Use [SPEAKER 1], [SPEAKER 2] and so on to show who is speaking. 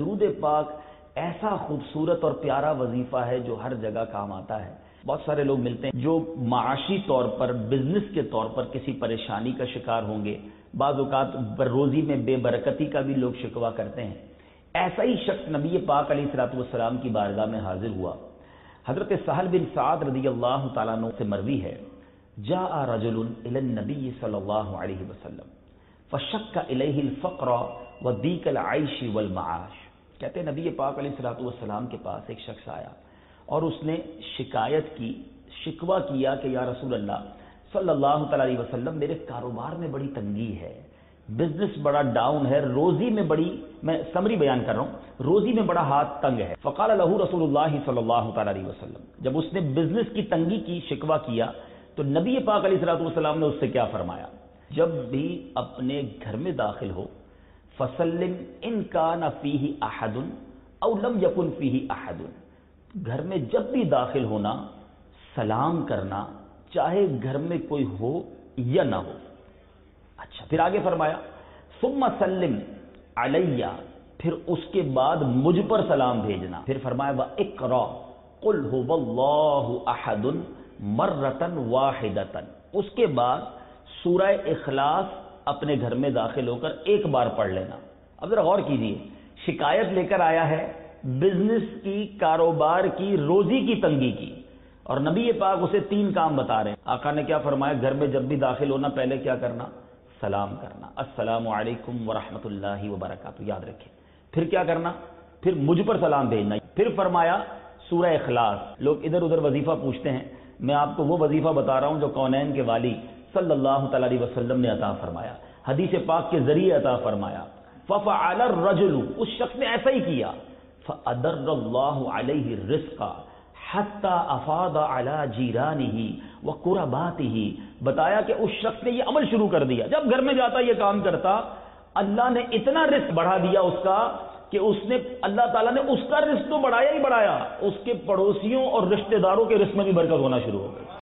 [SPEAKER 1] درود پاک ایسا خوبصورت اور پیارا وظیفہ ہے جو ہر جگہ کام آتا ہے. بہت سارے لوگ ملتے ہیں جو معاشی طور پر، بزنس کے طور پر کسی پریشانی کا شکار ہوں گے، بعض اوقات روزی میں بے برکتی کا بھی لوگ شکوہ کرتے ہیں. ایسا ہی شخص نبی پاک علیہ الصلوۃ والسلام کی بارگاہ میں حاضر ہوا. حضرت سہل بن سعد رضی اللہ تعالیٰ عنہ سے مروی ہے، جاء رجل الی النبی صلی اللہ علیہ وسلم فشک الیہ الفقر وضیق العیش والمعاش. کہتے ہیں نبی پاک علیہ الصلوۃ والسلام کے پاس ایک شخص آیا اور اس نے شکایت کی، شکوہ کیا کہ یا رسول اللہ صلی اللہ تعالی علیہ وسلم، میرے کاروبار میں بڑی تنگی ہے، بزنس بڑا ڈاؤن ہے، روزی میں بڑی، میں سمری بیان کر رہا ہوں، روزی میں بڑا ہاتھ تنگ ہے. فقال له رسول اللہ صلی اللہ تعالی علیہ وسلم، جب اس نے بزنس کی تنگی کی شکوہ کیا تو نبی پاک علیہ الصلوۃ والسلام نے اس سے کیا فرمایا؟ جب بھی اپنے گھر میں داخل ہو، فسلم ان کان فیہ احد او لم یکن فیہ احد، گھر میں جب بھی داخل ہونا سلام کرنا، چاہے گھر میں کوئی ہو یا نہ ہو. اچھا، پھر آگے فرمایا ثم سلم علیہ، پھر اس کے بعد مجھ پر سلام بھیجنا. پھر فرمایا واقرا قل هو اللہ احد مرۃ واحدۃ، اس کے بعد سورہ اخلاص اپنے گھر میں داخل ہو کر ایک بار پڑھ لینا. اب ذرا غور کیجیے، شکایت لے کر آیا ہے بزنس کی، کاروبار کی، روزی کی تنگی کی، اور نبی پاک اسے 3 کام بتا رہے ہیں. آقا نے کیا فرمایا؟ گھر میں جب بھی داخل ہونا پہلے کیا کرنا؟ سلام کرنا، السلام علیکم ورحمۃ اللہ وبرکاتہ، یاد رکھیں. پھر کیا کرنا؟ پھر مجھ پر سلام بھیجنا. پھر فرمایا سورہ اخلاص. لوگ ادھر ادھر وظیفہ پوچھتے ہیں، میں آپ کو وہ وظیفہ بتا رہا ہوں جو کونین کے والی صلی اللہ تعالی علیہ وسلم نے عطا فرمایا، حدیث پاک کے ذریعے عطا فرمایا. ففعل الرجل، اس شخص نے ایسا ہی کیا. فأدر اللہ علیہ الرزق حتی افاض علی جیرانہ وقرباتہ. بتایا کہ اس شخص نے یہ عمل شروع کر دیا، جب گھر میں جاتا یہ کام کرتا، اللہ نے اتنا رزق بڑھا دیا اس کا کہ اس نے، اللہ تعالیٰ نے اس کا رزق تو بڑھایا ہی بڑھایا، اس کے پڑوسیوں اور رشتہ داروں کے رزق میں بھی برکت ہونا شروع ہو گئی.